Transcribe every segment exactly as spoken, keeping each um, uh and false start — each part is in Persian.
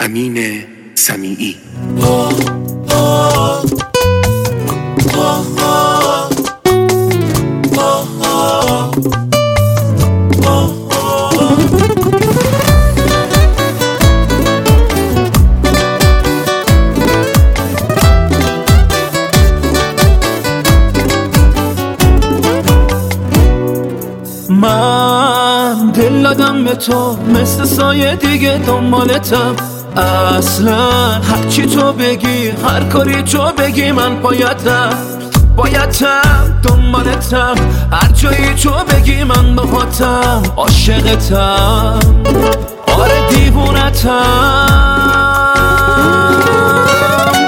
امین سمیعی. من دل دادم به تو، مثل سایه دیگه دنبالتم. اصلا هرچی تو بگی، هر کاری تو بگی، من بایدم بایدم دنبالتم. هر جایی تو بگی من باهاتم، عاشقتم، آره دیوونتم.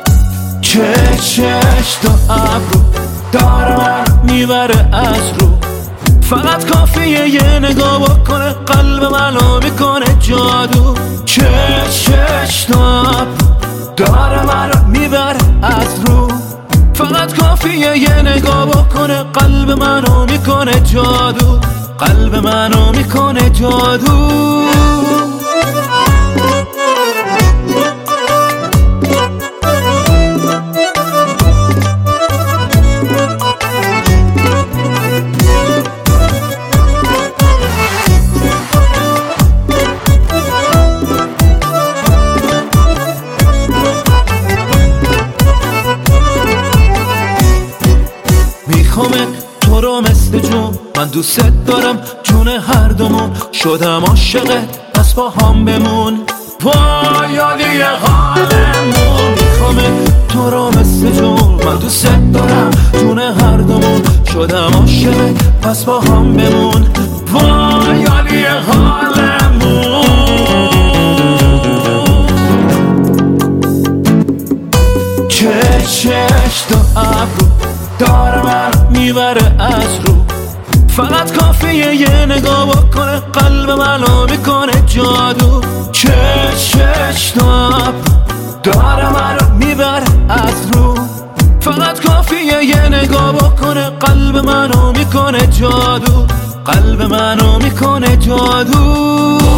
چشش تا ابرو داره من میبره از رو، فقط کافیه یه نگاه بکنه قلب منو میکنه جادو. چشش تا ابرو داره منو میبره از رو، فقط کافیه یه نگاه بکنه قلب منو میکنه جادو، قلب منو میکنه جادو. میخوامت تو رو مثل جون، من دوست دارم جون هر دومون. شدم عاشقت پس با هم بمون، وای یادی حالمون. میخوامت تو رو مثل جون، من دوست دارم جون هر دومون. شدم عاشقت پس با هم بمون، وای یادی حالمون. چشش تا ابرو داره من میبره از رو، فقط کافیه یه نگاه بکنه قلب منو میکنه جادو. چشش تا ابرو داره منو میبره از رو، فقط کافیه یه نگاه بکنه قلب منو میکنه جادو، قلب منو میکنه جادو.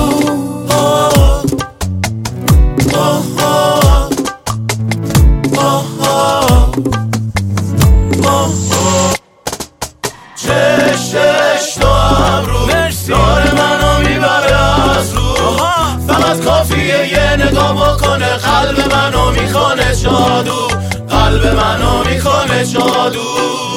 چشش تو ابرو داره منو میبره از رو، فقط کافیه یه نگاه بکنه قلب منو میکنه جادو، قلب منو میکنه جادو.